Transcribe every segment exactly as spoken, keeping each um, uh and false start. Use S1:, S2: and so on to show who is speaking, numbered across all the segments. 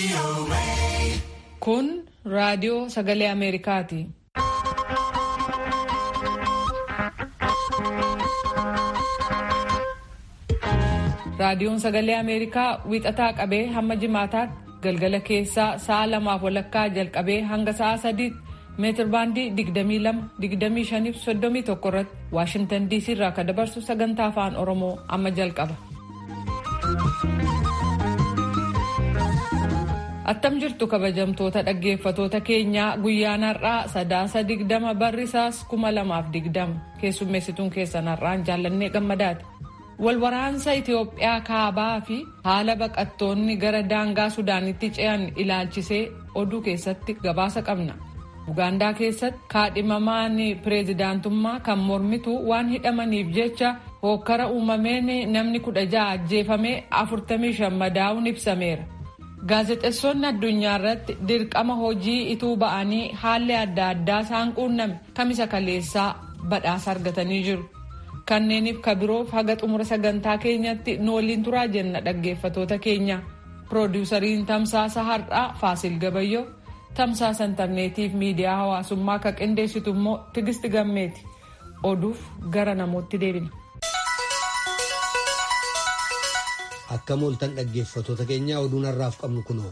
S1: Kun raadiyoo sagalee Ameerikaati. Raadiyoon sagalee Ameerikaa wiixataa qabee hamma jimaataatti galgala keessaa sa'a lamaaf walakkaa jalqabee hanga sa'a sadiitti meetir baandii digdamii lama digdamii shanii fi soddomii tokko irratti Waashingtan D C irraa kan dabarsu sagantaa afaan Oromoo amma jalqaba. Attam jirtu kabajamtoota dhaggeeffatoota keenyaa guyyaan har'aa sadaasa digdama barrisaas kuma lamaaf digdama keessummeessituun keessan har'aan jaallannee gammadaati. Walwaraansa Itoophiyaa kaabaa fi haala baqattoonni gara daangaa Sudaanitti ce'an ilaalchisee oduu keessatti gabaasa qabna. Ugaandaa keessatti kaadhimamaan pireezidaantummaa kan mormitu waan hidhamaniif jecha hokkara uumameen namni kudha ja'a ajjeefamee afurtamii shan madaa'uun ibsameera. Gaazexeessonni addunyaa irratti dirqama hojii ituu ba'anii haalli adda addaa isaan quunname kamisa kaleessaa badhaasa argatanii jiru. Kanneeniif kabiroof haga xumura sagantaa keenyatti nu waliin turaa jenna dhaggeeffatoota keenya. Piroodyusariin tamsaasa har'aa Faasil Gabayyoo, tamsaasa intarneetiif miidiyaa hawaasummaa kan qindeessitu immoo Tigisti Gammeeti. Oduuf gara namootti deebina.
S2: Akka mooltan dhaggeeffatoota keenya oduun har'aaf qabnu kunoo.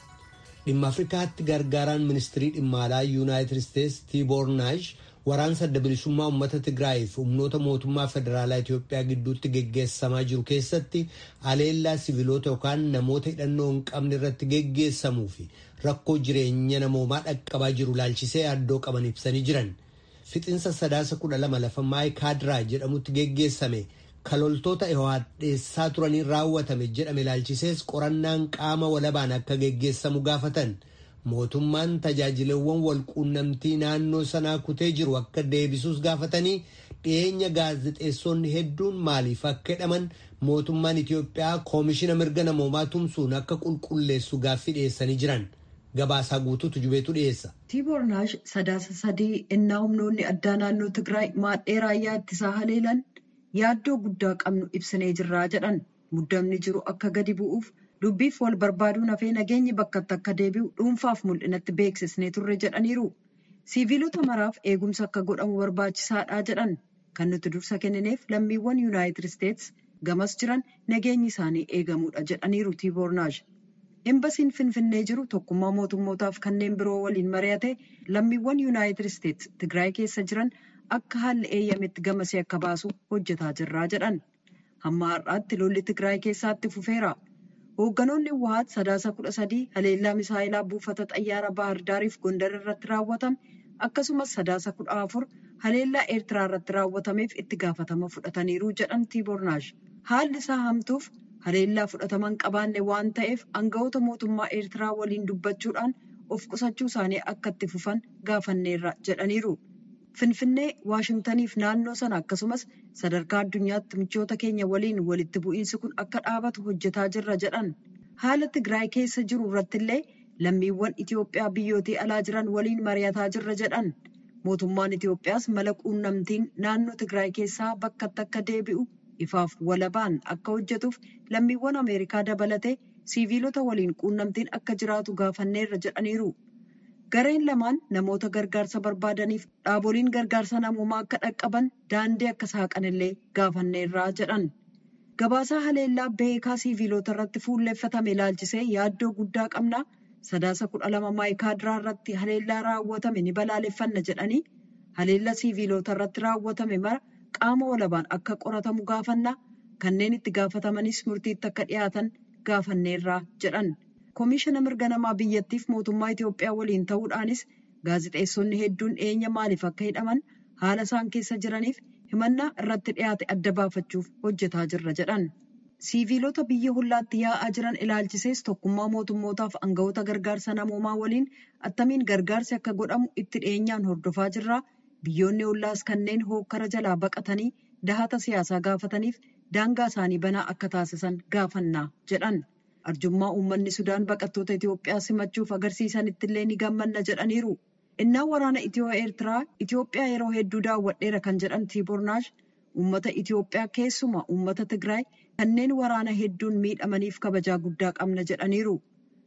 S2: Dhimma Afrikaatti gargaaraan ministirii dhimma alaa Yuunaayitid Isteetsi Tiiboor Naash waraansa adda bilisummaa uummata Tigraay fi humnoota mootummaa federaalaa Itoophiyaa gidduutti geggeessamaa jiru keessatti haleellaa siviilota yookaan namoota hidhannoo hin qabne irratti geggeessamuu fi rakkoo jireenya namoomaa dhaqqabaa jiru ilaalchisee yaaddoo qaban ibsanii jiran. Fixinsa sadaasa kudha lama lafa Maayikaadiraa jedhamutti geggeessame kaloltoota dhiyeessaa turaniin raawwatame jedhame ilaalchisees qorannaan qaama walabaan akka geggeessamu gaafatan. Mootummaan tajaajilawwan walquunnamtii naannoo sanaa kutee jiru akka deebisuus gaafatanii dhiyeenya gaazexeessonni hedduun maaliif akka hidhaman mootummaan Itoophiyaa koomishina mirga namoomaa tumsuun akka qulqulleessu gaaffii dhiyeessanii jiran. Gabaasaa guutuutu jubeetu dhiyeessa.
S3: Tiiboor Naash sadaasa sadii innaa humnoonni addaa naannoo Tigraay maadhee raayyaa ittisaa haleelan yaaddoo guddaa qabnu ibsinee jirraa jedhan. Muddamni jiru akka gadi bu'uuf dubbiif wal barbaaduun hafee nageenyi bakkatti akka deebi'u dhuunfaaf mul'inatti beeksisnee turre jedhaniiru. Siviilota maraaf eegumsa akka godhamu barbaachisaadha jedhan. Kan nuti dursa kennineef lammiiwwan Yuunaayitid Isteetsi gamas jiran nageenyi isaanii eegamuudha jedhaniiru Tiiboor Naash. Embasiin Finfinnee jiru tokkummaa mootummootaaf kanneen biroo waliin mari'ate lammiiwwan Yuunaayitid Isteetsi Tigraay keessa jiran akka haalli eeyyametti gamasee akka baasu hojjetaa jirraa jedhan. Hamma har'aatti lolli Tigraay keessaatti fufeera. Hoogganoonni Wahaat sadaasa kudha sadii haleellaa misaayilaa buufata xayyaara Baahir Daariif Gondar irratti raawwatame akkasumas sadaasa kudha afur haleellaa Eertiraa irratti raawwatameef itti gaafatama fudhataniiru jedhan Tiiboor Naash. Haalli isaa hamtuuf haleellaa fudhataman qabaanne waan ta'eef aanga'oota mootummaa Eertiraa waliin dubbachuudhaan of qusachuu isaanii akka itti fufan gaafanneerra jedhaniiru. Finfinnee, Waashingtaniif naannoo sana akkasumas sadarkaa addunyaatti michoota keenya waliin walitti bu'iinsi kun akka dhaabatu hojjetaa jirra jedhan. Haala Tigraay keessa jiru irrattillee lammiiwwan Itoophiyaa biyyootii alaa jiran waliin mari'ataa jirra jedhan. Mootummaan Itoophiyaas mala quunnamtiin naannoo Tigraay keessaa bakkatti akka deebi'u ifaaf walabaan akka hojjetuuf lammiiwwan Ameerikaa dabalatee siviilota waliin quunnamtiin akka jiraatu gaafanneerra jedhaniiru. Gareen lamaan namoota gargaarsa barbaadaniif dhaaboliin gargaarsa namoomaa akka dhaqqaban daandii akka saaqanillee gaafanneerraa jedhan. Gabaasaa haleellaa beekaa siviilota irratti fuulleeffatame ilaalchisee yaaddoo guddaa qabna. Sadaasa kudha lama Maayikaadiraa irratti haleellaa raawwatame ni balaaleffanna jedhanii haleellaa siviilota irratti raawwatame mara qaama walabaan akka qoratamu gaafanna. Kanneen itti gaafatamanis murtiitti akka dhiyaatan gaafanneerraa jedhan. Koomishina mirga namaa biyyattiif mootummaa Itoophiyaa waliin ta'uudhaanis gaazexeessonni hedduun dhiyeenya maaliif akka hidhaman haala isaan keessa jiraniif himannaa irratti dhiyaate adda baafachuuf hojjetaa jirra jedhan. Siviilota biyya hollaatti yaa'aa jiran ilaalchisees tokkummaa mootummootaaf aanga'oota gargaarsa namoomaa waliin attamiin gargaarsi akka godhamu itti dhiyeenyaan hordofaa jirra. Biyyoonni hollaas kanneen hookkara jalaa baqatanii dahata siyaasaa gaafataniif daangaa isaanii banaa akka taasisan gaafannaa jedhan. Arjummaa uummanni Sudaan baqattoota Itoophiyaa simachuuf agarsiisanitti illee ni gammanna jedhaniiru. Innaa waraana Itiyoo Eertiraa Itoophiyaa yeroo hedduu daawwadheera kan jedhan Tiiboor Naash uummata Itoophiyaa keessumaa uummata Tigraay kanneen waraana hedduun miidhamaniif kabajaa guddaa qabna jedhaniiru.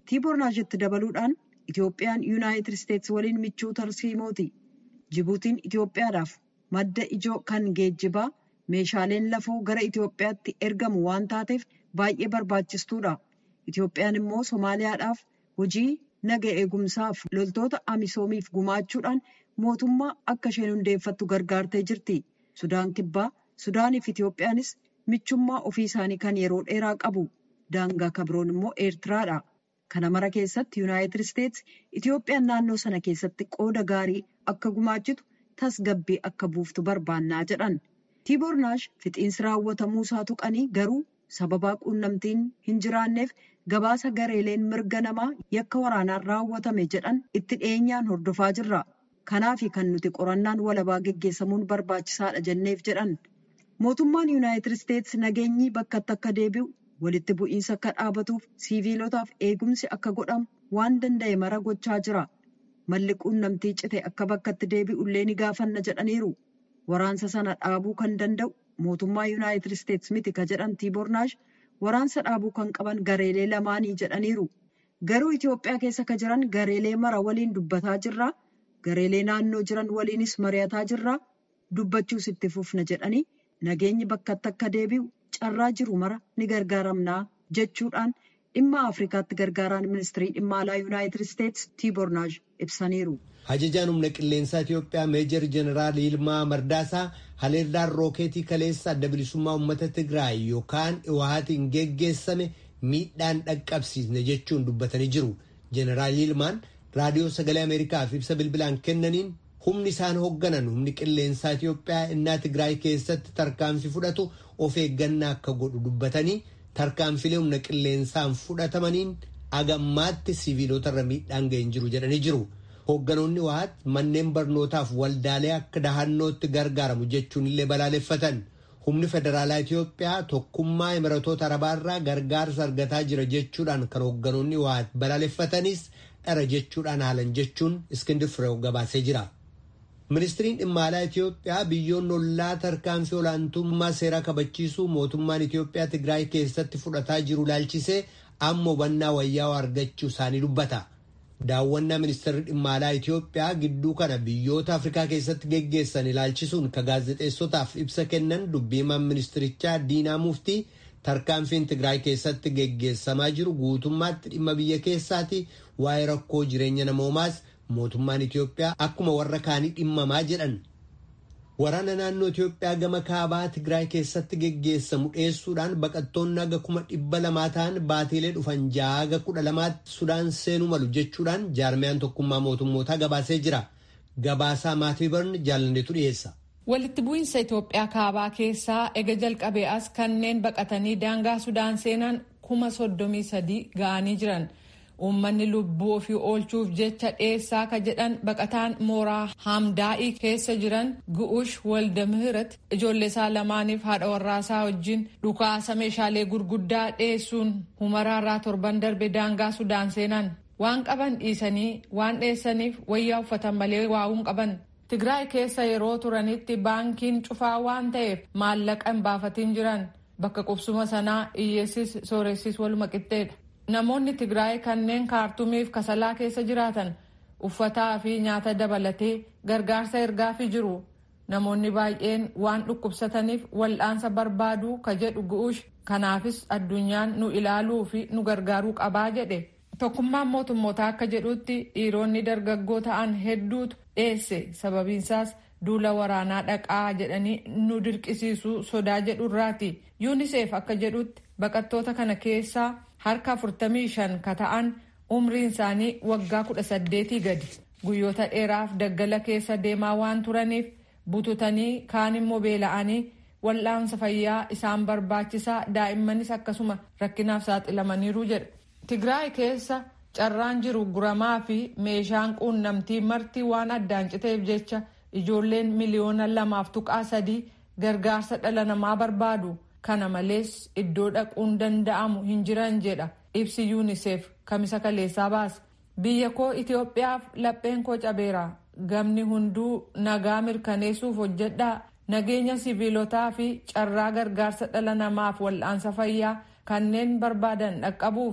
S3: Tiibornaajitti dabaluudhaan Itoophiyaan Yuunaayitid Isteetsi waliin michuu tarsiimooti. Jibuutiin Itoophiyaadhaaf madda ijoo kan geejjibaa meeshaaleen lafoo gara Itoophiyaatti ergamu waan taateef baay'ee barbaachistuudha. Itoophiyaan immoo Somaaliyaadhaaf hojii naga eegumsaaf loltoota Amisoomiif gumaachuudhaan mootummaa akka isheen hundeeffattu gargaartee jirti. Sudaan Kibbaa, Sudaaniif Itoophiyaanis michummaa ofii isaanii kan yeroo dheeraa qabu. Daangaa kabroon immoo Eertiraadha. Kana mara keessatti Yuunaayitid Isteetsi Itoophiyaan naannoo sana keessatti qooda gaarii akka gumaachitu tasgabbii akka buuftu barbaannaa jedhan. Tiibornaash fixiinsi raawwatamuu isaa tuqanii garuu sababaa quunnamtiin hin jiraanneef gabaasa gareeleen mirga namaa yakka waraanaan raawwatame jedhan itti dhiyeenyaan hordofaa jirra. Kanaafi kan nuti qorannaan walabaa geggeessamuun barbaachisaadha jenneef jedhan. Mootummaan Yuunaayitid Isteetsi nageenyi bakkatti akka deebi'u, walitti bu'iinsa akka dhaabatuuf siiviilotaaf eegumsi akka godhamu waan danda'e mara gochaa jira. Malli quunnamtii cite akka bakkatti deebi'ullee ni gaafanna jedhaniiru. Waraansa sana dhaabuu kan danda'u mootummaa Yuunaayitid Isteetsi miti ka jedhan Tiibornaash waraansa dhaabuu kan qaban gareelee lamaanii jedhaniiru. Garuu Itoophiyaa keessa ka jiran gareelee mara waliin dubbataa jirra. Gareelee naannoo jiran waliinis mari'ataa jirra. Dubbachuus itti fufna jedhanii nageenyi bakkatti akka deebi'u carraa jiru mara ni gargaaramnaa jechuudhaan dhimma Afrikaatti gargaaraan ministirii dhimma alaa Yuunaayitid Isteetsi Tiibornaash ibsaniiru.
S2: Ajajaan humna qilleensaa Itoophiyaa Meejar Jeneraal Yilmaa Mardaasaa haleellaan rookeetii kaleessa adda bilisummaa uummata Tigraay yookaan Iwahaatiin geggeessame miidhaan dhaqqabsiisne jechuun dubbatanii jiru. Jeneraal Yilmaan raadiyoo sagalee Ameerikaaf ibsa bilbilaan kennaniin humni isaan hoogganan humni qilleensaa Itoophiyaa innaa Tigraay keessatti tarkaanfii fudhatu of eeggannaa akka godhu dubbatanii tarkaanfilee humna qilleensaan fudhatamaniin agammaatti siviilotarra miidhaan ga'een jiru jedhanii jiru. Hoogganoonni waat manneen barnootaaf waldaalee akka dahannootti gargaaramu jechuun illee balaaleffatan. Humni federaalaa Itoophiyaa tokkummaa Imiratoota Arabaarraa gargaarsa argataa jira jechuudhaan kan hoogganoonni waat balaaleffatanis dhara jechuudhaan haalan jechuun Iskindir Fireew gabaasee jira. Ministiriin dhimma alaa Itoophiyaa biyyoonni ollaa tarkaanfii olaantummaa seeraa kabachiisuu mootummaan Itoophiyaa Tigraay keessatti fudhataa jiru ilaalchisee amma hubannaa wayyaawaa argachuu isaanii dubbata. Daawwannaa ministeerri dhimma alaa Itoophiyaa gidduu kana biyyoota Afrikaa keessatti geggeessan ilaalchisuun ka gaazexeessotaaf ibsa kennan dubbiimaan ministirichaa Diinaa Muftii tarkaanfiin Tigraay keessatti geggeessamaa jiru guutummaatti dhimma biyya keessaati waa'ee rakkoo jireenya namoomaas mootummaan Itoophiyaa akkuma warra kaanii dhimmamaa jedhan. Waraana naannoo Itoophiyaa gama kaabaa Tigraay keessatti geggeessamu dhiyeessuudhaan baqattoonni haga kuma dhibba lamaa ta'an baatiilee dhufan ja'a haga kudha lamaatti Sudaan seenuu malu jechuudhaan jaarmiyaan tokkummaa mootummootaa gabaasee jira. Gabaasaa Maatii Barn jaalanneetu dhiyeessa.
S1: Walitti bu'iinsa Itoophiyaa kaabaa keessaa ega jalqabee as kanneen baqatanii daangaa Sudaan seenan kuma soddomii sadii ga'anii jiran. Uummanni lubbuu ofii oolchuuf jecha dhiyeessaa ka jedhan baqataan mooraa Hamdaa'ii keessa jiran Gu'uush Waldamihirat ijoollee isaa lamaaniif haadha warraasaa wajjin dhukaasa meeshaalee gurguddaa dhiyeessuun humaraarraa torban darbe daangaa Sudaan seenan. Waan qaban dhiisanii waan dhiyeessaniif wayyaa uffatan malee waa'uun qaban. Tigraay keessa yeroo turanitti baankiin cufaa waan ta'eef maallaqa hin baafatiin jiran. Bakka qubsuma sanaa hiyyeessis sooressis waluma qixxeedha. Namoonni Tigraay kanneen kaartumiif kasalaa keessa jiraatan uffataa fi nyaata dabalatee gargaarsa ergaafii jiru. Namoonni baay'een waan dhukkubsataniif wal'aansa barbaaduu ka jedhu Gu'uush. Kanaafis addunyaan nu ilaaluu fi nu gargaaruu qabaa jedhe. Tokkummaan mootummootaa akka jedhutti dhiironni dargaggoo ta'an hedduutu dhiyeesse. Sababiinsaas duula waraanaa dhaqaa jedhanii nu dirqisiisuu sodaa jedhurraati. UNICEF akka jedhutti baqattoota kana keessaa harka afurtamii shan ka ta'an umriin isaanii waggaa kudha saddeetii gadi. Guyyoota dheeraaf daggala keessa deemaa waan turaniif bututanii kaan immoo beela'anii wal'aansa fayyaa isaan barbaachisaa daa'immanis akkasuma rakkinaaf saaxilamaniiru jedha. Tigraay keessa carraan jiru guramaa fi meeshaan quunnamtii marti waan addaan citeef jecha ijoolleen miliyoona lamaaf tuqaa sadii gargaarsa dhala namaa barbaadu. Kana malees iddoo dhaquun danda'amu hin jiran jedha ibsi UNICEF kamisa kaleessaa baase. Biyya koo Itoophiyaaf lapheen koo cabeera. Gamni hunduu nagaa mirkaneessuuf hojjedhaa. Nageenya siviilotaa fi carraa gargaarsa dhala namaaf wal'aansa fayyaa kanneen barbaadan dhaqqabuuf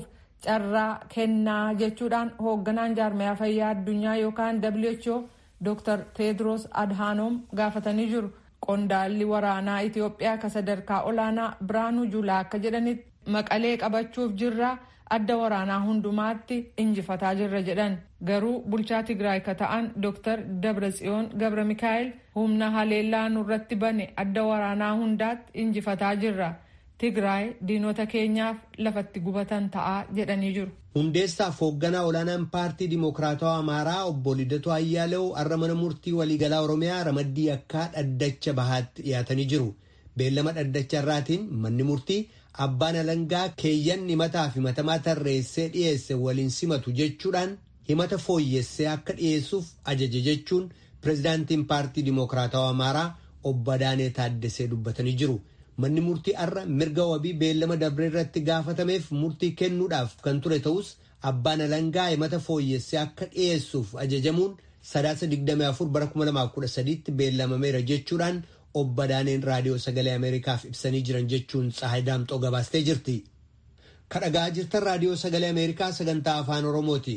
S1: carraa kennaa jechuudhaan hoogganaan jaarmiyaa fayyaa addunyaa yookaan W H O Doctor Tedros Adhanom gaafatanii jiru. Qondaalli waraanaa Itiyoophiyaa ka sadarkaa olaanaa Biraanuu Juulaa akka jedhanitti Maqalee qabachuuf jirra, adda waraanaa hundumaatti injifataa jirra jedhan. Garuu bulchaa Tigraay ka ta'an Doctor Dabratsiyoon Gabra Mikaa'el humna haleellaa nurratti bane adda waraanaa hundaatti injifataa jirra. Tigraay diinota keenyaaf lafatti gubatan ta'a jedhanii jiru.
S2: Hundeessaaf hoogganaa olaanaan paartii Dimokiraatawaa Amaaraa obbo Lidatu Ayyaalew har'a mana murtii waliigalaa Oromiyaa ramaddii akka dhaddacha bahaatti dhiyaatanii jiru. Beellama dhaddacha irraatiin manni murtii abbaan alangaa keeyyan himataa fi himatamaa tarreessee dhiyeesse waliin simatu jechuudhaan himata fooyyessee akka dhiyeessuuf ajaje jechuun pirezidaantiin paartii Dimokiraatawaa Amaaraa obbo Adaanee Taaddasee dubbatanii jiru. Manni murtii har'a mirga wabii beellama dabree irratti gaafatameef murtii kennuudhaaf kan ture ta'us abbaan alangaa himata fooyyessee akka dhiyeessuuf ajajamuun sadaasa digdamii afur bara kuma lamaaf kudha sadiitti beellamameera jechuudhaan obbo Adaaneen raadiyoo sagalee Ameerikaaf ibsanii jiran jechuun Tsahaay Daamxoo gabaastee jirti. Kadhagaa jirtan raadiyoo sagalee Ameerikaa sagantaa afaan Oromooti.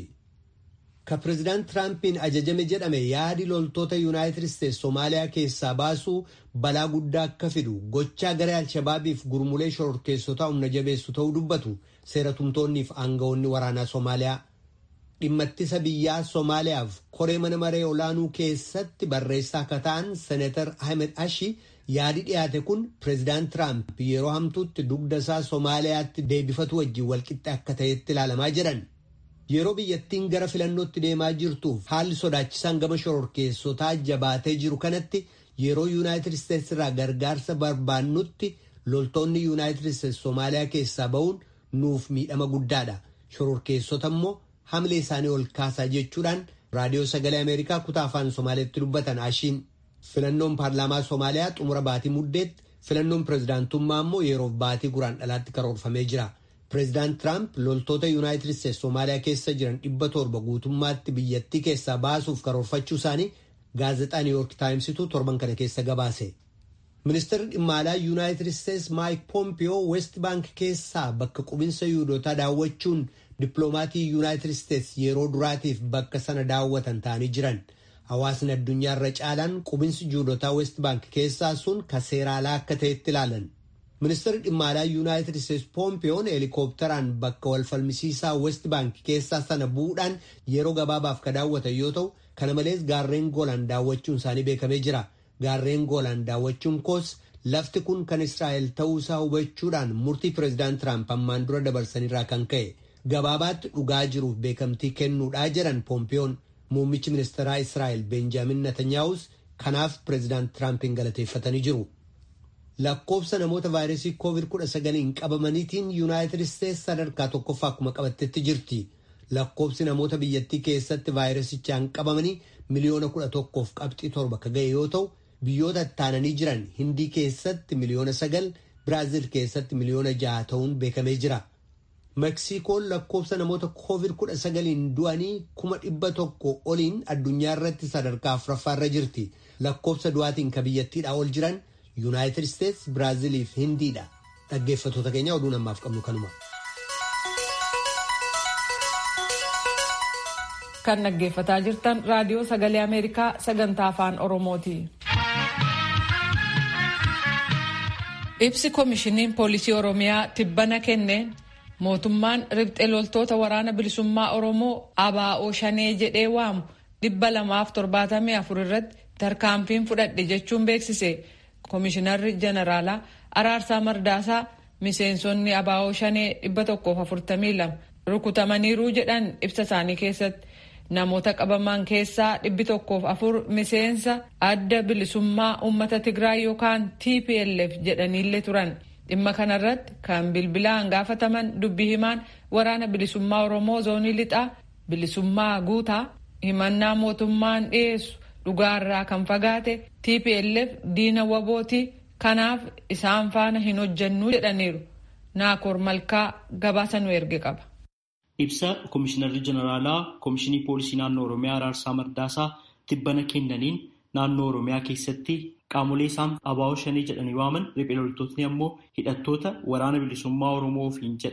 S2: Ka pireezidaant Tiraampiin ajajame jedhame yaadi loltoota Yuunaayitid Isteetsi Somaaliyaa keessaa baasuu balaa guddaa akka fidu gochaa garee Alshabaabiif gurmulee shororkeessotaa humna jabeessu ta'uu dubbatu seeratumtoonniif aangawoonni waraanaa Somaaliyaa. Dhimma ittisa biyyaa Somaaliyaaf koree mana maree olaanuu keessatti barreessaa akka ta'an Seneetar Ahmed Ashi yaadi dhiyaate kun pireezidaant Tiraamp yeroo hamtuutti dugda isaa Somaaliyaatti deebifatu wajjin walqixxe akka ta'etti ilaalamaa jiran. Yeroo biyyattiin gara filannootti deemaa jirtuuf haalli sodaachisaan gama shororkeessotaa jabaatee jiru kanatti yeroo Yuunaayitid Isteetsi irraa gargaarsa barbaannutti loltoonni Yuunaayitid Isteetsi Somaaliyaa keessaa ba'uun nuuf miidhama guddaadha. Shororkeessota immoo hamlee isaanii ol kaasaa jechuudhaan raadiyoo sagalee Ameerikaa kutaa afaan Somaaliyaatti dubbatan Ashiin. Filannoon paarlaamaa Somaaliyaa xumura baatii muddeetti, filannoon pireezidaantummaa immoo yeroof baatii guraandhalaatti karoorfamee jira. Pireezidaant Tiraamp loltoota Yuunaayitid Isteetsi Somaaliyaa keessa jiran dhibba torba guutummaatti biyyattii keessaa baasuuf karoorfachuu isaanii gaazexaa New York Timesitu torban kana keessa gabaase. Ministeerri dhimma alaa Yuunaayitid Isteetsi Mike Pompeo West Bank keessaa bakka qubinsa Yihuudootaa daawwachuun dippiloomatii Yuunaayitid Isteetsi yeroo duraatiif bakka sana daawwatan ta'anii jiran. Hawaasni addunyaa irra caalaan qubinsi Yihuudootaa West Bank keessaa sun ka seera alaa akka ta'etti ilaalan. Ministeerri dhimma alaa Yuunaayitid Isteetsi Pompeoon helikoophteraan bakka walfalmisiisaa West Bank keessaa sana bu'uudhaan yeroo gabaabaaf ka daawwatan yoo ta'u, kana malees gaarreen Goolaan daawwachuun isaanii beekamee jira. Gaarreen Goolaan daawwachuun koos lafti kun kan Israa'el ta'uu isaa hubachuudhaan murtii pireezidaant Tiraamp ammaan dura dabarsanirraa kan ka'e gabaabaatti dhugaa jiruuf beekamtii kennuudhaa jedhan Pompeoon. Muummichi ministeeraa Israa'el Benjaamin Netanyaahus kanaaf pireezidaant Tiraampiin galateeffatanii jiru. Lakkoofsa namoota vaayirasii koovid kudha sagaliin qabamaniitiin Yuunaayitid Isteetsi sadarkaa tokkoffaa akkuma qabattetti jirti. Lakkoofsi namoota biyyattii keessatti vaayirasichaan qabamanii miliyoona kudha tokkoof qabxii torba ka ga'e yoo ta'u, biyyoota ittaananii jiran Hindii keessatti miliyoona sagal, Biraazil keessatti miliyoona jaha ta'uun beekamee jira. Meksikoon lakkoofsa namoota koovid kudha sagaliin du'anii kuma dhibba tokko oliin addunyaa irratti sadarkaa afuraffaarra jirti. Lakkoofsa du'aatiin ka biyyattiidhaa ol jiran Yuunaayitid Isteetsi, Biraazilii fi Hindiidha. Dhaggeeffattoota keenya oduu namaaf qabnu kanuma.
S1: Kan dhaggeeffataa jirtan raadiyoo sagalee Ameerikaa sagantaa afaan Oromooti. Ibsi koomishiniin poolisii Oromiyaa tibbana kenneen mootummaan riphxee loltoota waraana bilisummaa Oromoo A B O shanee jedhee waamu dhibba lamaaf torbaatamii afur irratti tarkaanfiin fudhadhe jechuun beeksise. Koomishinarri Jeneraalaa Araarsaa Mardaasaa miseensonni A B O shanee dhibba tokkoof afurtamii lama rukutamaniiru jedhan ibsa isaanii keessatti. Namoota qabaman keessaa dhibbi tokkoof afur miseensa adda bilisummaa uummata Tigraay yookaan T P L F jedhaniillee turan. Dhimma kanarratti kan bilbilaan gaafataman dubbii himaan waraana bilisummaa Oromoo zoonii lixaa bilisummaa guutaa himannaa mootummaan dhiyeessu dhugaarraa kan fagaate T P L F diina wabooti kanaaf isaan faana hin hojjennu jedhaniiru. Naakoor Malkaa gabaasa nu erge qaba.
S4: Ibsa Koomishinarri Jeneraalaa Koomishinii Poolisii Naannoo Oromiyaa Araarsaa Mardaasaa tibbana kennaniin naannoo Oromiyaa keessatti qaamolee isaan A B O shanee jedhanii waaman riphee loltootni ammoo hidhattoota waraana bilisummaa Oromoo ofiin jedhan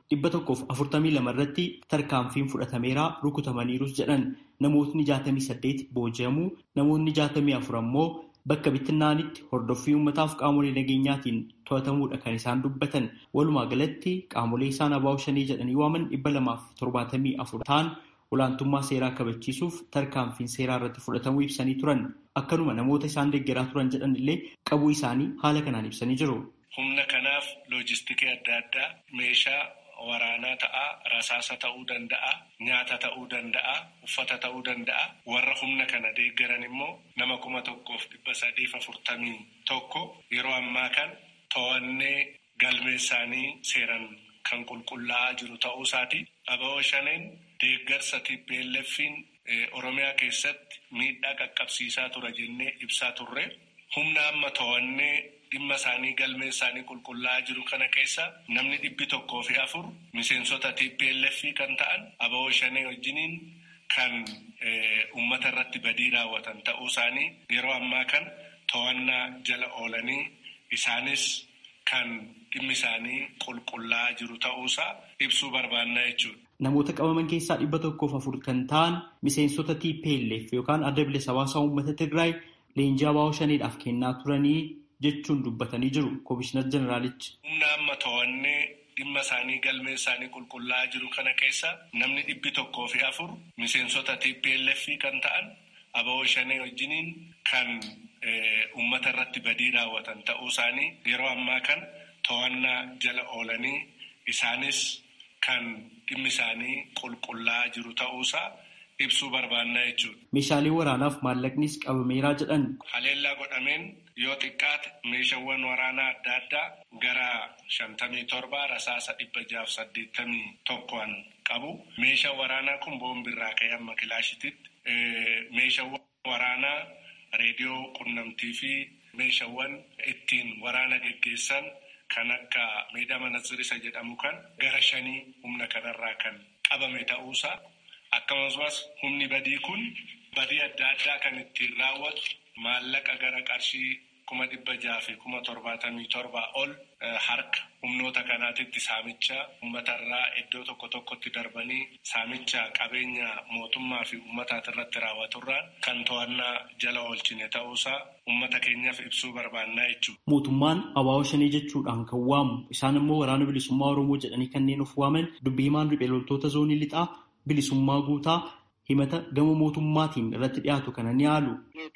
S4: dhibba tokkoof afurtamii lama irratti tarkaanfiin fudhatameera rukutamaniirus jedhan. Namootni jaatamii saddeet booji'amuu, namoonni jaatamii afur ammoo bakka bittinnaanitti hordoffii uummataaf qaamolee nageenyaatiin to'atamuudha kan isaan dubbatan. Walumaa galatti qaamolee isaan abaa'oo shanii jedhanii waaman dhibba lamaaf torbaatamii afur ta'an olaantummaa seeraa kabachiisuuf tarkaanfiin seeraa irratti fudhatamuu ibsanii turan. Akkanuma namoota isaan deeggaraa turan jedhan illee qabuu isaanii haala kanaan ibsanii jiru.
S5: Humna kanaaf loojistikii adda addaa meeshaa waraanaa ta'a, rasaasa ta'uu danda'a, nyaata ta'uu danda'a, uffata ta'uu danda'a. Warra humna kana deeggaran immoo nama kuma tokkoof dhibba sadiif afurtamii tokko yeroo ammaa kan to'annee galmee isaanii seeran kan qulqullaa'aa jiru ta'uu isaati. Abaa'oo shaneen deeggarsa T P L F'n Oromiyaa keessatti miidhaa qaqqabsiisaa ture jennee ibsaa turre. Humna amma to'annee dhimma isaanii galmee isaanii qulqullaa'aa jiru kana keessa namni dhibbi tokkoo fi afur miseensota T P L F kan ta'an abaa'oo shanee wajjiniin kan uummata irratti badii raawwatan ta'uu isaanii yeroo ammaa kan to'annaa jala oolanii isaanis kan dhimmi isaanii qulqullaa'aa jiru ta'uusaa ibsuu barbaannaa jechuudha.
S4: Namoota qabaman keessaa dhibba tokkoof afur kan ta'an miseensota T P L F yookaan adda bilisa baasaa uummata Tigraay leenjii abaa'oo shaneedhaaf kennaa turanii jechuun dubbatanii jiru Komishinar Jeneraalichi.
S5: Humna amma to'annee dhimma isaanii galmee isaanii qulqullaa'aa jiru kana keessa namni dhibbi tokkoo fi afur miseensota T P L F kan ta'an abaa'oo shanee wajjiniin kan uummata irratti badii raawwatan ta'uu isaanii yeroo ammaa kan to'annaa jala oolanii isaanis kan dhimmi isaanii qulqullaa'aa jiru ta'uusaa ibsuu barbaannaa jechuudha.
S4: Meeshaalee waraanaaf maallaqnis qabameeraa jedhan.
S5: Haleellaa godhameen yoo xiqqaate meeshaawwan waraanaa adda addaa gara shantamii torba rasaasa dhibba jaaf saddeettamii tokkoon qabu. Meeshaa waraanaa kun boombiirraa ka'ee amma kilaashititti. Meeshaawwan waraanaa reediyoo qunnamtii fi meeshaawwan ittiin waraana geggeessan kan akka meedaa manatsirisa jedhamu kan gara shanii humna kanarraa kan qabame ta'uusaa. Akkasumas humni badii kun badii adda addaa kan ittiin raawwatu maallaqa gara qarshii kuma dhibba jaha fi kuma torbaatamii torba ol harka humnoota kanaatitti saamicha uummatarraa iddoo tokko tokkotti darbanii saamicha qabeenya mootummaa fi uummataati irratti raawwaturraan kan to'annaa jala oolchine ta'uusaa uummata keenyaaf ibsuu barbaannaa jechuudha.
S4: Mootummaan abaa'oo shanii jechuudhaan kan waamu isaan immoo waraana bilisummaa Oromoo jedhanii kanneen of waaman dubbii himaan riphee loltoota zoonii lixaa bilisummaa guutaa himata gama mootummaatiin irratti dhiyaatu kana ni haalu.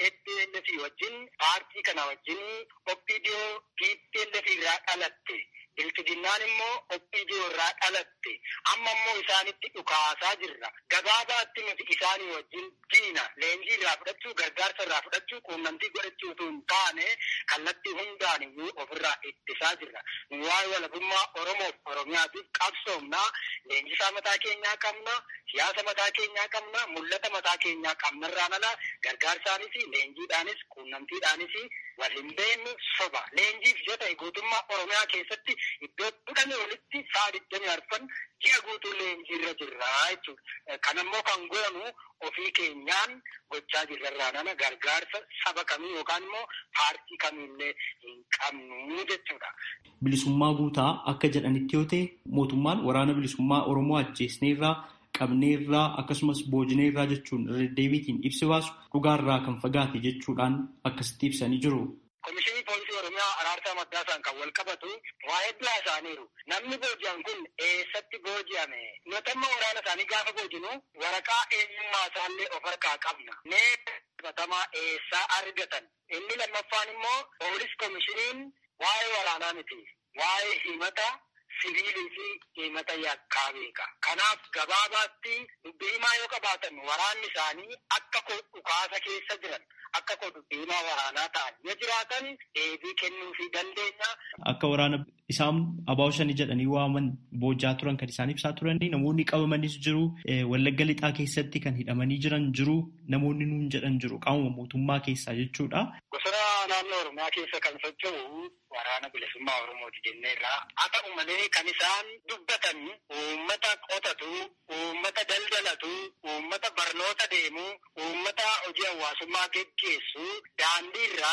S6: wajjin paartii kana wajjin oppidiyoo T P L F irraa dhalatte ilfidinnaan immoo oppidiyoo irraa dhalatte amma immoo isaanitti dhukaasaa jirra. Gabaabaatti nuti isaanii wajjin diina leenjii irraa fudhachuu gargaarsa irraa fudhachuu quunnamtii godhachuu osoo hin taane kallattii hundaan iyyuu ofirraa ittisaa jirra. Waa'ee walabummaa Oromoof Oromiyaatiif qabsoomnaa leenjisaa mataa keenyaa qabna. Siyaasa mataa keenyaa qabna, mul'ata mataa keenyaa qabnarraan ala gargaarsaanis leenjiidhaanis quunnamtiidhaanis wal hin beeknu soba. Leenjiif yoo ta'e guutummaa Oromiyaa keessatti iddoo kudhanii olitti sa'a digdamii arfan ji'a guutuu leenjiirra jirra jechuudha. Kanammoo kan goonu ofii keenyaan gochaa jirrarraan ala gargaarsa saba kamii yookaan immoo paartii kamiillee hin qabnu jechuudha.
S4: Bilisummaa guutaa akka jedhanitti yoo ta'e mootummaan waraana bilisummaa Oromoo ajjeesneerraa qabneerraa akkasumas boojineerraa jechuun deddeebiitiin ibsi baasu dhugaarraa kan fagaate jechuudhaan akkasitti ibsanii jiru.
S6: Komishinii Poolisii Oromiyaa Araarsaa Maddaasaan kan wal qabatu waa'ee bilaa isaaniiru. Namni booji'an kun eessatti booji'ame? Mootummaa waraana isaanii gaafa boojinu waraqaa eenyummaa isaallee of harkaa qabna. Mee qabatamaa eessaa argatan? Inni lammaffaan immoo poolis komishiniin waa'ee waraanaa miti. Waa'ee himata siviilii fi himata yakkaa beeka. Kanaaf gabaabaatti dubbii himaa yoo qabaatan waraanni isaanii akka dhukaasa keessa jiran akka dubbii himaa waraanaa ta'an yoo jiraatan deebii kennuufii dandeenya.
S4: Akka waraana isaan abaa'oo shanii jedhanii waaman boojaa turan kan isaan ibsaa turanii namoonni qabamanis jiru. Wallagga lixaa keessatti kan hidhamanii jiran jiru. Namoonni nuun jedhan jiru qaama mootummaa keessaa jechuudha.
S6: Bosona naannoo Oromiyaa keessa kan socho'u waraana bilisummaa Oromooti jenneerraa haa ta'u malee kan isaan dubbatan uummata qotatu, uummata daldalatu, uummata barnoota deemu, uummata hojii hawaasummaa geggeessu daandiirraa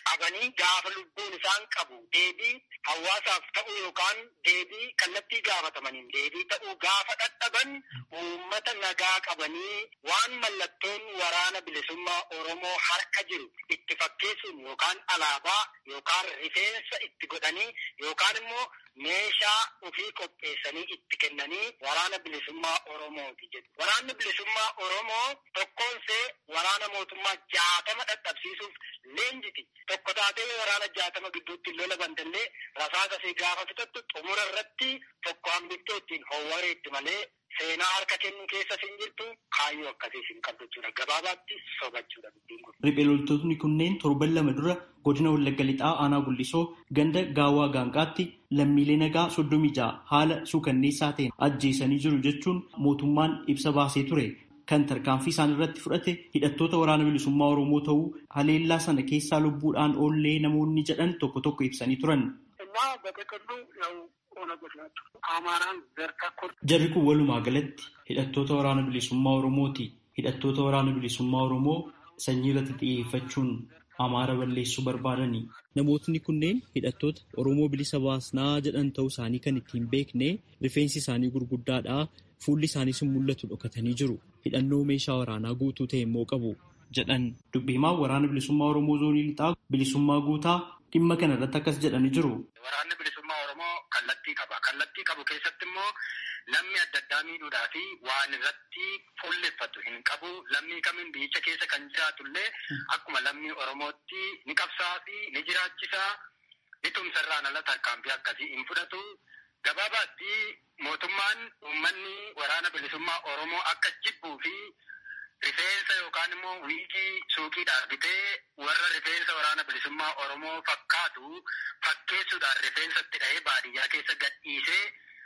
S6: qabanii gaafa lubbuun isaan qabu deebii hawaasaaf ta'u yookaan deebii kallattii gaafatamaniin deebii ta'uu gaafa dadhaban uummata nagaa qabanii waan mallattoon waraana bilisummaa Oromoo harka jiru itti fakkeessuun yookaan alaabaa yookaan rifeensa itti godhanii yookaan immoo meeshaa ofii qopheessanii itti kennanii waraana bilisummaa Oromooti jedhu. Waraanni bilisummaa Oromoo tokkoonsee waraana mootummaa jaatama dadhabsiisuuf leenjiti. Tokko taatee waraana jaatama gidduutti lola bantallee rasaasa si gaafa fixattu xumura irratti tokko hambiftee ittiin howwareetti malee seenaa harka kennu keessa hin jirtu kaayyoo akkasii hin qabdu jechuudha. Gabaabaatti sobachuudha dubbiin kun.
S4: Riphee loltoonni kunneen torban lama dura godina Wallagga Lixaa aanaa Gullisoo ganda Gaawwaa Gaanqaatti lammiilee nagaa soddomii ja'a haala suukanneessaa ta'een ajjeesanii jiru jechuun mootummaan ibsa baasee ture. Kan tarkaanfii isaan irratti fudhate hidhattoota waraana bilisummaa Oromoo ta'uu haleellaa sana keessaa lubbuudhaan oollee namoonni jedhan tokko tokko ibsanii turan. Jarri kun walumaa galatti hidhattoota waraana bilisummaa Oromooti. Hidhattoota waraana bilisummaa Oromoo sanyii irratti xiyyeeffachuun Amaara balleessuu barbaadani. Namootni kunneen hidhattoota Oromoo bilisa baasnaa jedhan ta'uu isaanii kan ittiin beekne rifeensi isaanii gurguddaadha. Fuulli isaaniis mul'atu dhokatanii jiru. Hidhannoo meeshaa waraanaa guutuu ta'e immoo qabu jedhan. Dubbii himaa waraana bilisummaa Oromoo zoonii lixaa bilisummaa guutaa dhimma kana irratti akkas jedhanii jiru.
S6: Waraanni bilisummaa Oromoo kallattii qaba. Kallattii qabu keessatti immoo lammii adda addaa miidhuudhaa fi waan irratti fuulleffatu hin qabu. Lammii kamiin biyyicha keessa kan jiraatullee akkuma lammii Oromootti ni qabsaa fi ni jiraachisaa. Ni tumsarraan ala tarkaanfii akkasii hin fudhatu. Gabaabaatti mootummaan uummanni waraana bilisummaa Oromoo akka jibbuu fi rifeensa yookaan immoo wiigii suuqiidhaan bitee warra rifeensa waraana bilisummaa Oromoo fakkaatu fakkeessuudhaan rifeensatti dhahee baadiyyaa keessa gadhiisee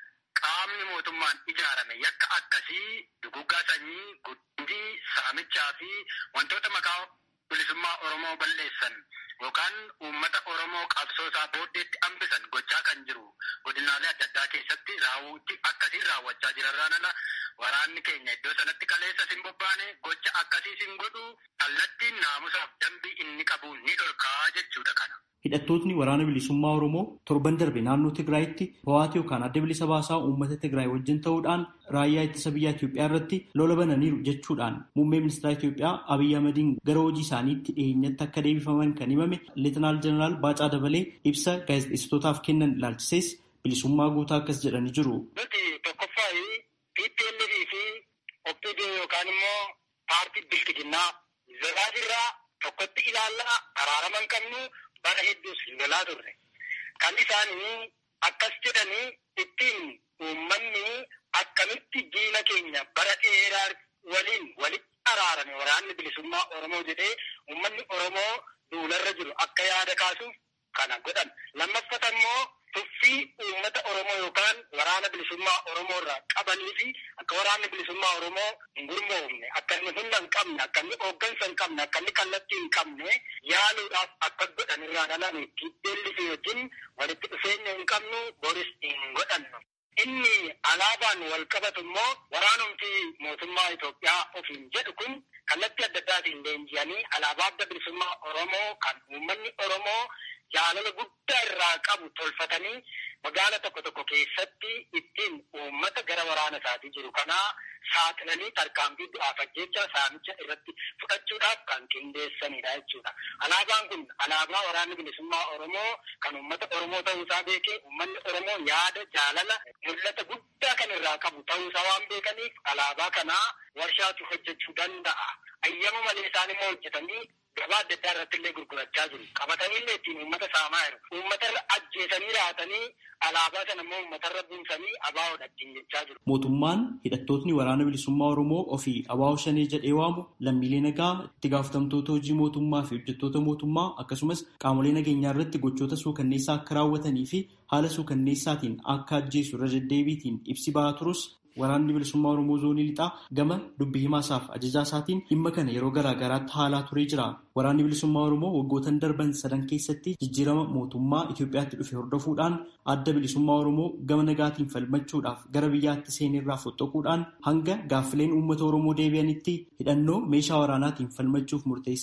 S6: qaamni mootummaan ijaarame yakka akkasii duguggaa sanyii, guddii, saamichaa fi wantoota maqaa bilisummaa Oromoo balleessan yookaan uummata Oromoo qabsoo isaa booddeetti hambisan gochaa kan jiru godinaalee adda addaa keessatti raawwuutti akkasiin raawwachaa jirarraan ala waraanni keenya iddoo sanatti kaleessa sin bobbaane gocha akkasii sin godhu kallattiin naamusaaf dambii inni qabu ni dhorkaa jechuudha kana.
S4: Hidhattootni waraana bilisummaa Oromoo torban darbe naannoo Tigraayitti ho'aate yookaan adda bilisa baasaa uummata Tigraay wajjin ta'uudhaan raayyaa ittisa biyyaa Itoophiyaa irratti lola bananiiru jechuudhaan muummee ministeera Itoophiyaa Abiyyi Ahmediin gara hojii isaaniitti dhiyeenyatti akka deebifaman kan himame Leetinaal Jeneraal Baacaa Dabalee ibsa gaazexeessitootaaf kennan ilaalchisees bilisummaa guutaa akkas jedhanii jiru.
S6: Nuti tokkoffaa P P L D fi O P D O yookaan immoo paartii bilchiginnaa zaraafirraa tokkotti ilaallaa araaraman qabnu. Bara hedduus lolaa turre. Kan isaanii akkas jedhanii ittiin uummanni akkamitti diina keenya bara dheeraa waliin walitti araarame waraanni bilisummaa Oromoo jedhee uummanni Oromoo duularra jiru akka yaada kaasuuf kana godhan. Lammaffata immoo tuffii uummata Oromoo yookaan waraana bilisummaa Oromoo irraa qabanii fi akka waraanni bilisummaa Oromoo hin gurmoofne akka inni humna hin qabne akka inni hooggansa hin qabne akka inni kallattii hin qabne yaaluudhaaf akka godhan irraa dhalame P P L D wajjin walitti dhufeenya hin qabnu boris hin godhannu. Inni alaabaan wal qabatu immoo waraanumti mootummaa Itoophiyaa ofiin jedhu kun kallattii adda addaatiin leenji'anii alaabaa adda bilisummaa Oromoo kan uummanni Oromoo jaalala guddaa irraa qabu tolfatanii magaala tokko tokko keessatti ittiin uummata gara waraana isaatii jiru kanaa saaxilanii tarkaanfii du'aaf ajjeechaa saamicha irratti fudhachuudhaaf kan qindeessanidha jechuudha. Alaabaan kun alaabaa waraanni bilisummaa Oromoo kan uummata Oromoo ta'uusaa beekee uummanni Oromoo yaada jaalala mul'ata guddaa kan irraa qabu ta'uusaa waan beekaniif alaabaa kanaa warshaatu hojjechuu danda'a. Ayyama malee isaan immoo hojjetanii gabaa adda addaa irratti illee gurgurachaa jiru. Qabatanii illee ittiin uummata saamaa jiru. Uummatarra ajjeesanii raatanii alaabaa sana immoo uummatarra buusanii abaawoodha ittiin jechaa jiru.
S4: Mootummaan hidhattootni waraana bilisummaa Oromoo ofii abaawoo shanee jedhee waamu lammiilee nagaa itti gaafatamtoota hojii mootummaa fi hojjettoota mootummaa akkasumas qaamolee nageenyaa irratti gochoota suukanneessaa akka raawwatanii fi haala suukanneessaatiin akka ajjeesu irra deddeebiitiin ibsi ba'aa turus waraanni bilisummaa Oromoo zoonii lixaa gama dubbii himaasaaf ajajaa isaatiin dhimma kana yeroo garaa garaatti haalaa turee jira. Waraanni bilisummaa Oromoo waggootan darban sadan keessatti jijjiirama mootummaa Itoophiyaatti dhufe hordofuudhaan adda bilisummaa Oromoo gama nagaatiin falmachuudhaaf gara biyyaatti seenirraa fottoquudhaan hanga gaaffileen uummata Oromoo deebi'anitti hidhannoo meeshaa waraanaatiin falmachuuf murteessee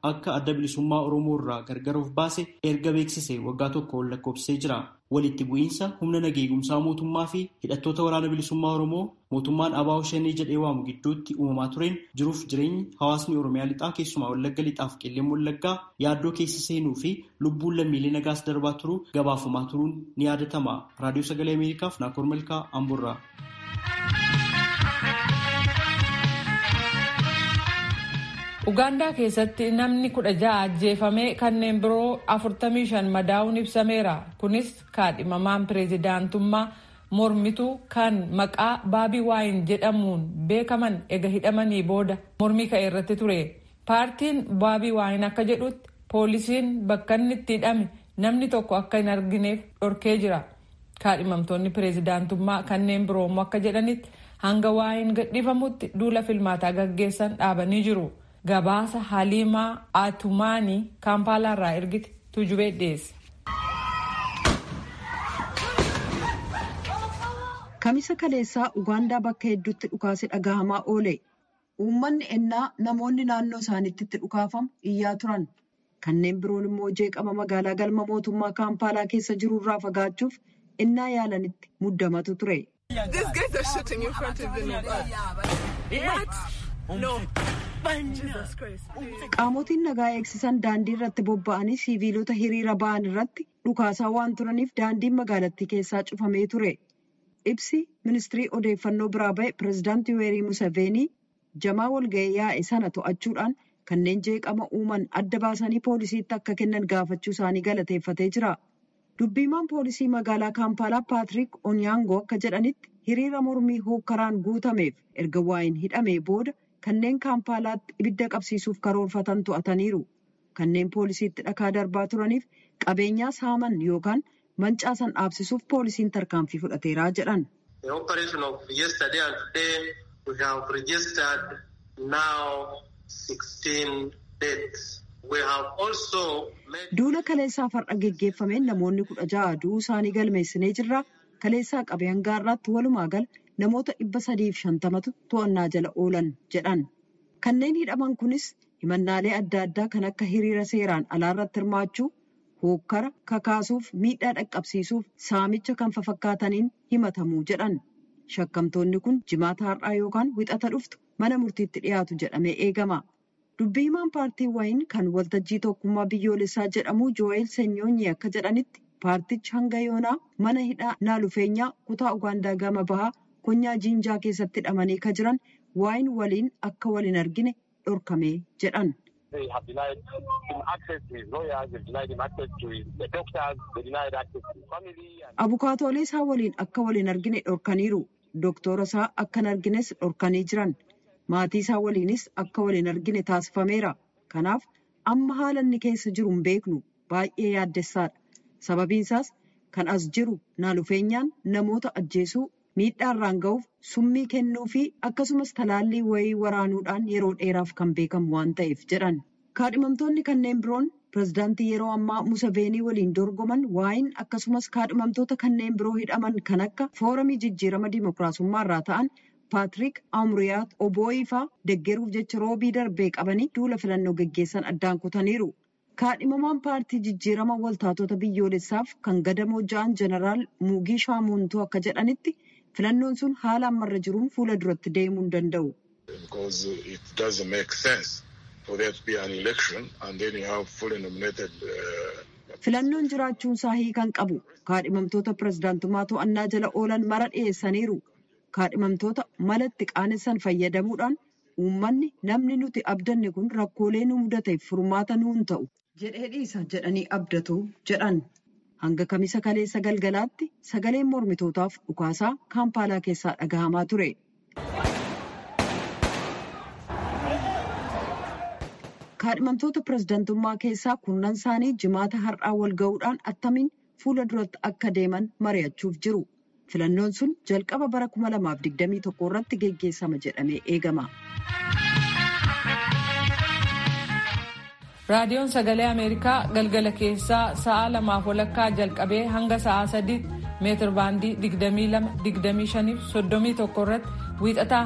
S4: akka adda bilisummaa Oromoo irraa gargar of baase erga beeksise waggaa tokko ol lakkoofsisee jira. Walitti bu'iinsa humna nageegumsaa mootummaa fi hidhattoota waraana bilisummaa Oromoo mootummaan Abaa Shanee jedhee waamu gidduutti uumamaa tureen jiruuf jireenyi hawaasni Oromiyaa lixaa keessumaa Wallagga lixaaf Qellem Wallaggaa yaaddoo keessa seenuu fi lubbuun lammiilee nagaas darbaa turuu gabaafamaa turuun ni yaadatama. Raadiyoo Sagalee Ameerikaaf Naakoor Malkaa Amburraa.
S1: Ugaandaa keessatti namni kudha ja'a ajjeefamee kanneen biroo afurtamii shan madaa'uun ibsameera. Kunis kaadhimamaan pireezidaantummaa mormituu kan maqaa Baabii Waayin jedhamuun beekaman ega hidhamanii booda mormii ka'e irratti ture. Paartiin Baabii Waayin akka jedhutti poolisiin bakka inni itti hidhame namni tokko akka hin argineef dhorkee jira. Kaadhimamtoonni pireezidaantummaa kanneen biroo akka jedhanitti hanga Waayin gadhiifamutti duula filmaataa gaggeessan dhaabanii jiru. Gabaasa Haliimaa Atumaanii Kaampaalaa irraa ergite Tuujubee dhiyeesse.
S3: Kamisa kaleessaa Ugaandaa bakka hedduutti dhukaasi dhagahamaa oole. Uummanni ennaa namoonni naannoo isaaniitti itti dhukaafamu iyyaa turan. Kanneen biroon immoo jeeqama magaalaa galma mootummaa Kaampaalaa keessa jiru irraa fagaachuuf ennaa yaalanitti muddamatu ture. Qaamotiin nagaa eegsisan daandii irratti bobba'anii siviilota hiriira ba'an irratti dhukaasaa waan turaniif daandiin magaalattii keessaa cufamee ture. Ibsi ministirii odeeffannoo biraa ba'e pireezidaantii Yoweri Museveenii jamaa walga'ii yaa'e sana to'achuudhaan kanneen jeeqama uuman adda baasanii poolisiitti akka kennan gaafachuu isaanii galateeffatee jira. Dubbiimaan poolisii magaalaa Kaampaalaa Paatrik Onyaangoo akka jedhanitti hiriira mormii hookkaraan guutameef erga Waayin hidhamee booda kanneen Kaampaalaatti ibidda qabsiisuuf karoorfatan to'ataniiru. Kanneen poolisiitti dhakaa darbaa turaniif qabeenyaa saaman yookaan mancaasan dhaabsisuuf poolisiin tarkaanfii fudhateeraa jedhan.
S7: The operation of yesterday and today we have registered now sixteen deaths. We have also
S3: Duula kaleessaa far'a geggeeffameen namoonni kudha ja'a du'uu isaanii galmeessinee jirra. Kaleessaa qabee hanga har'aatti walumaa gala namoota dhibba sadiif shantamatu to'annaa jala oolan jedhan. Kanneen hidhaman kunis himannaalee adda addaa kan akka hiriira seeraan alaarratti hirmaachuu, hookkara kakaasuuf, miidhaa dhaqqabsiisuuf, saamicha kan fafakkaataniin himatamuu jedhan. Shakkamtoonni kun jimaata har'aa yookaan wixata dhuftu mana murtiitti dhiyaatu jedhamee eegama. Dubbiimaan paartii Waayin kan waltajjii tokkummaa biyyoolessaa jedhamu Joel Senyoonyi akka jedhanitti paartichi hanga yoonaa mana hidhaa Naalufeenyaa kutaa Ugaandaa gama bahaa konyaa Jiinjaa keessatti hidhamanii ka jiran Waayin waliin akka waliin argine dhorkamee jedhan. Abukaatoolee isaa waliin akka waliin argine dhorkaniiru. Doktora isaa akka hin argines dhorkanii jiran. Maatii isaa waliinis akka waliin argine taasifameera. Kanaaf amma haala inni keessa jiru hin beeknu baay'ee yaaddessaadha. Sababiin isaas kan as jiru Naalufeenyaan namoota ajjeesuu, miidhaa irraan ga'uuf summii kennuu fi akkasumas talaallii wayii waraanuudhaan yeroo dheeraaf kan beekamu waan ta'eef jedhan. Kaadhimamtoonni kanneen biroon pireezidaantii yeroo ammaa Museveenii waliin dorgoman Waayin akkasumas kaadhimamtoota kanneen biroo hidhaman kan akka foorumii jijjiirama dimookiraasummaa irraa ta'an Paatrik Amuriyaat Obooyifaa deggeruuf jecha roobii darbee qabanii duula filannoo geggeessan addaan kutaniiru. Kaadhimamaan paartii jijjiirama waltaatota biyyoolessaaf kan gadamoo ja'an jeneraal Muugishaa Muuntuu akka jedhanitti filannoon sun haala ammarra jiruun fuula duratti deemuu hin danda'u. Filannoon jiraachuun isaa hiikan qabu. Kaadhimamtoota pireezidaantummaa to'annaa jala oolan mara dhiyeessaniiru. Kaadhimamtoota malatti qaanessan fayyadamuudhaan uummanni namni nuti abdanne kun rakkoolee nu mudateef furmaata nuun ta'u jedhee dhiisa jedhanii abdatu jedhan. Hanga kamisa kaleessa galgalaatti sagaleen mormitootaaf dhukaasaa Kaampaalaa keessaa dhagahamaa ture. Kaadhimamtoota pireezidaantummaa keessaa kurnan isaanii jimaata har'aa wal ga'uudhaan attamiin fuula duratti akka deeman mari'achuuf jiru. Filannoon sun jalqaba bara kuma lamaaf digdamii tokko irratti geggeessama jedhamee eegama.
S1: Raadiyoon Sagalee Ameerikaa galgala keessaa sa'a lamaaf walakkaa jalqabee hanga sa'a sadiitti meetir baandii digdamii lama digdamii shanii fi soddomii tokko irratti wiixataa